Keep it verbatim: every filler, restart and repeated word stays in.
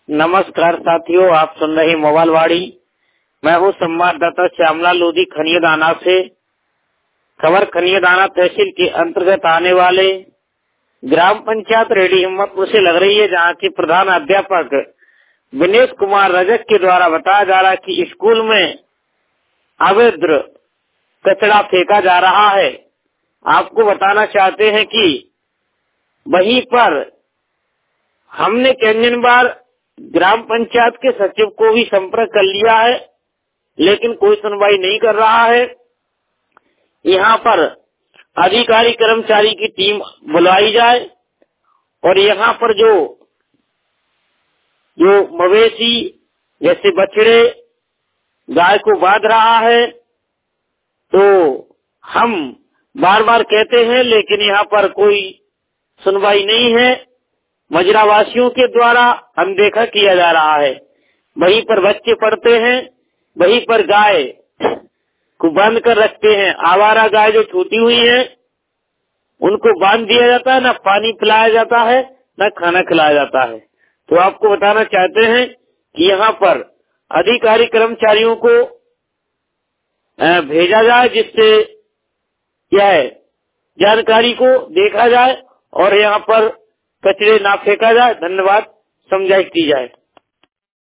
नमस्कार साथियों, आप सुन रहे मोबाइल वाड़ी। मैं हूँ संवाददाता श्यामला लोधी खनियादाना से। खबर खनियादाना तहसील के अंतर्गत आने वाले ग्राम पंचायत रेडी हिम्मतपुर से लग रही है, जहाँ के प्रधान अध्यापक विनेश कुमार रजक के द्वारा बताया जा रहा है कि स्कूल में अवैध कचरा फेंका जा रहा है। आपको बताना चाहते हैं कि वहीं पर हमने कई बार ग्राम पंचायत के सचिव को भी संपर्क कर लिया है, लेकिन कोई सुनवाई नहीं कर रहा है। यहाँ पर अधिकारी कर्मचारी की टीम बुलाई जाए और यहाँ पर जो जो मवेशी जैसे बछड़े गाय को बांध रहा है, तो हम बार बार कहते हैं, लेकिन यहाँ पर कोई सुनवाई नहीं है। मजरावासियों के द्वारा अनदेखा किया जा रहा है। वहीं पर बच्चे पढ़ते हैं, वहीं पर गाय को बांध कर रखते हैं। आवारा गाय जो छूटी हुई है उनको बांध दिया जाता है, न पानी पिलाया जाता है न खाना खिलाया जाता है। तो आपको बताना चाहते हैं कि यहाँ पर अधिकारी कर्मचारियों को भेजा जाए, जिससे क्या है जानकारी को देखा जाए और यहाँ पर कचरे ना फेंका जाए। धन्यवाद, समझाइश की जाए।